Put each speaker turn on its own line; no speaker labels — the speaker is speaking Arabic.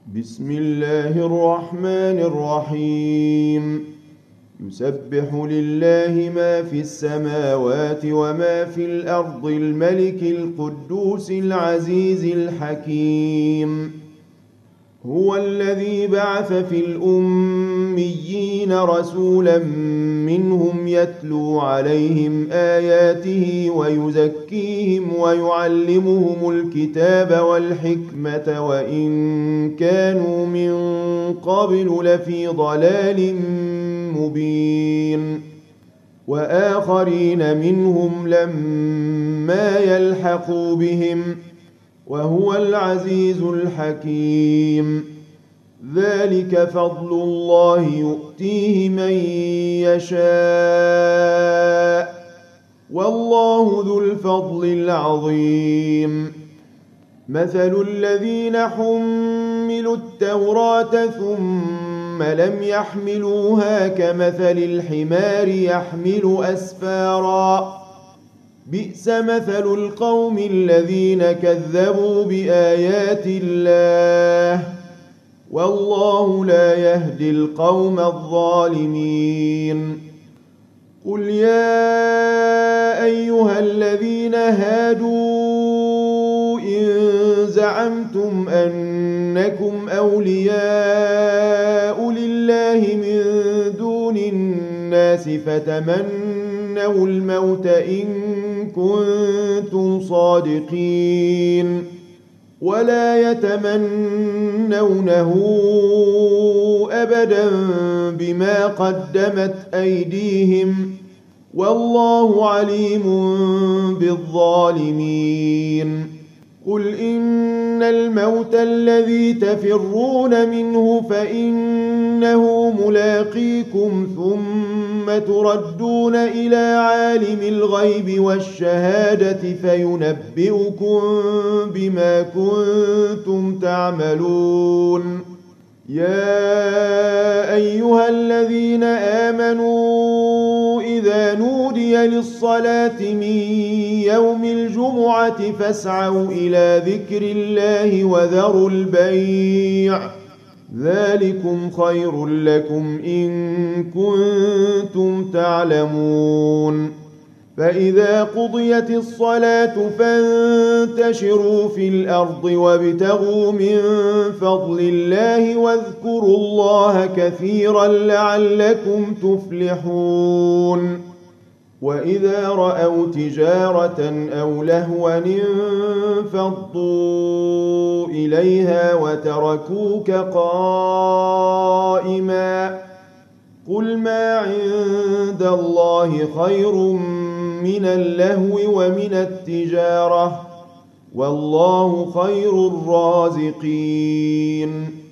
بسم الله الرحمن الرحيم. يسبح لله ما في السماوات وما في الأرض الملك القدوس العزيز الحكيم. هو الذي بعث في الأميين رسولا منهم يتلو عليهم آياته ويزكيهم ويعلمهم الكتاب والحكمة وإن كانوا من قبل لفي ضلال مبين. وآخرين منهم لما يلحقوا بهم وهو العزيز الحكيم. ذلك فضل الله يؤتيه من يشاء والله ذو الفضل العظيم. مثل الذين حملوا التوراة ثم لم يحملوها كمثل الحمار يحمل أسفارا بئس مثل القوم الذين كذبوا بآيات الله والله لا يهدي القوم الظالمين. قل يا أيها الذين هادوا إن زعمتم أنكم أولياء لله من دون الناس فتمنوا الموت إن كنتم صادقين ولا يتمنونه أبدا بما قدمت أيديهم والله عليم بالظالمين. قل إن الموت الذي تفرون منه فإنه ملاقيكم ثم تردون إلى عالم الغيب والشهادة فينبئكم بما كنتم تعملون. يا أيها الذين آمنوا إذا نودي للصلاة من يوم الجمعة فاسعوا إلى ذكر الله وذروا البيع ذلكم خير لكم إن كنتم تعلمون. فإذا قضيت الصلاة فانتشروا في الأرض وابتغوا من فضل الله واذكروا الله كثيرا لعلكم تفلحون. وإذا رأوا تجارة أو لهوا انفضوا إليها وتركوك قائما قل ما عند الله خير من اللهو ومن التجارة والله خير الرازقين.